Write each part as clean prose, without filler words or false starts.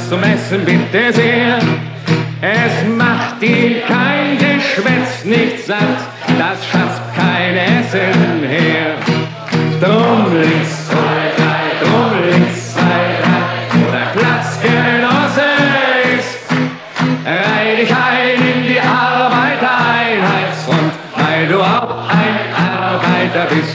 zum Essen bitte sehr. Es macht ihn kein Geschwätz nicht satt, das schafft kein Essen her. Drum links, zwei, drei, drum links, zwei, drei, wo der Platzgenosse ist, reih dich ein in die Arbeitereinheitsfront, weil du auch ein Arbeiter bist.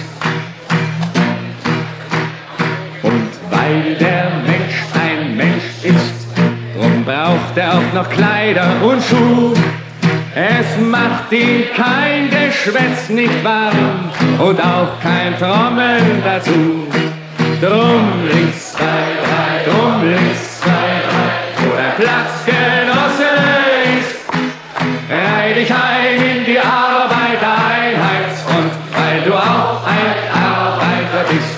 Und weil der Mensch ein Mensch ist, drum braucht er auch noch Kleider und Schuh. Es macht ihn kein Geschwätz nicht warm und auch kein Trommeln dazu. Drum links, zwei, drei, drum links, zwei, drei, wo der Platzgenosse ist, reih dich ein in die Arbeitereinheitsfront, weil du auch ein Arbeiter bist.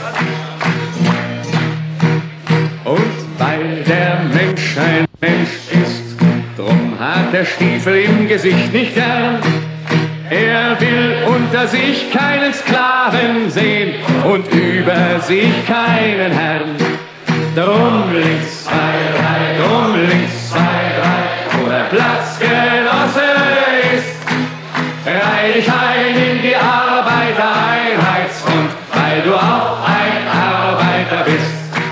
Und weil der Mensch ein Mensch ist, drum hat der Stiefel im Gesicht nicht gern. Er will unter sich keinen Sklaven sehen und über sich keinen Herrn. Drum links, zwei, drei, drum links, zwei, drei, wo der Platzgenosse ist, reih dich ein in die Arbeitereinheitsfront, weil du auch ein Arbeiter bist.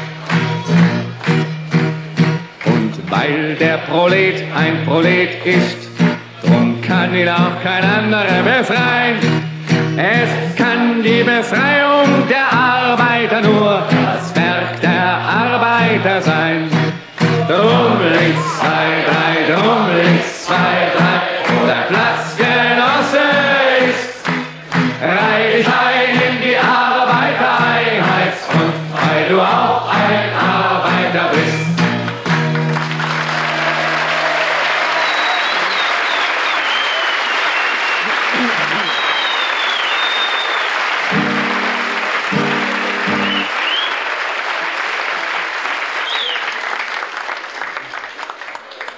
Weil der Prolet ein Prolet ist, drum kann ihn auch kein anderer befreien. Es kann die Befreiung der Arbeiter nur das Werk der Arbeiter sein.